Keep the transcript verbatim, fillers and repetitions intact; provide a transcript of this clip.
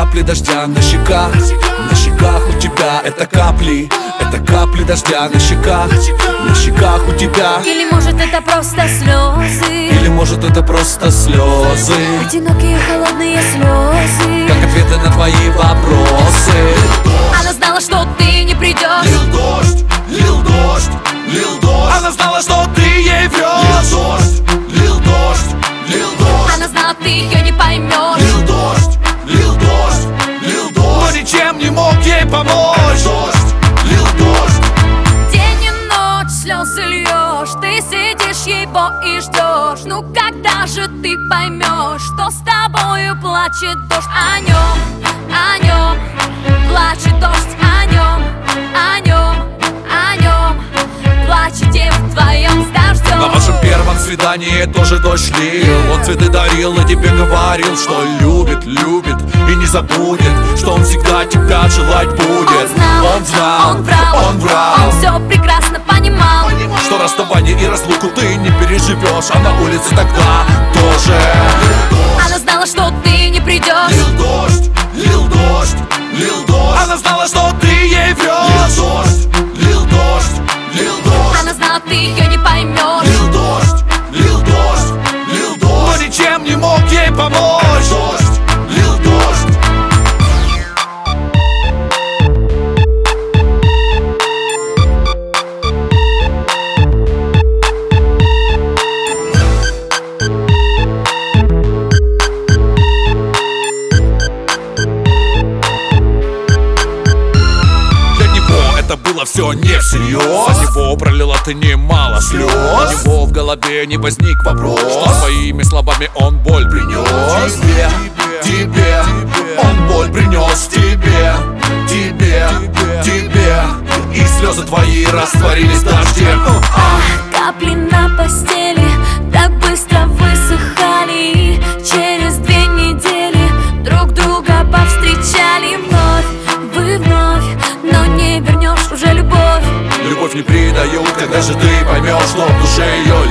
капли дождя на щеках. На щеках у тебя это капли, это капли дождя на щеках. На щеках у тебя. Или может это просто слезы, Или может это просто слезы, одинокие холодные слезы, как ответы на твои вопросы. Она знала, что ты не придешь. Лил дождь, лил дождь, лил дождь. Она знала, что ты ей врешь. Лил дождь, лил дождь, лил дождь. Она знала, ты ее не поймешь. Лил дождь, лил дождь, лил дождь. Но ничем не мог ей помочь. Дождь, лил дождь. День и ночь слезы льешь, ты сидишь его и ждешь. Ну когда же ты поймешь, что с тобою плачет дождь? О нем, о нем плачет дождь, о нем, о нем, о нем плачете вдвоем с дождем. На вашем первом свидании тоже дождь лил. Он цветы дарил и тебе говорил, что любит, любит и не забудет, что он всегда тебя желать будет. Он знал, он знал, он врал, он врал, он все прекрасно понимал, что расставание и разлуку ты не переживешь, а на улице тогда тоже. Она знала, что ты не придешь. Лил дождь, лил дождь, лил дождь. Она знала, что ты ей врешь. Лил дождь, лил дождь, лил дождь. Она знала, ты ее не поймешь. Лил дождь, лил дождь, лил дождь. Но ничем не мог ей помочь. Дождь, лил дождь. Это было все не всерьез. За него пролила ты немало слез. У него в голове не возник вопрос, что своими словами он боль принес тебе, тебе. Он боль принес тебе, тебе, тебе. И слезы твои растворились дождем. Капли на постели так быстро высыхали, и через две недели друг друга повстречали вновь. Вы вновь, но не вернешь уже любовь. Любовь не предают, когда же ты поймешь, что в душе ее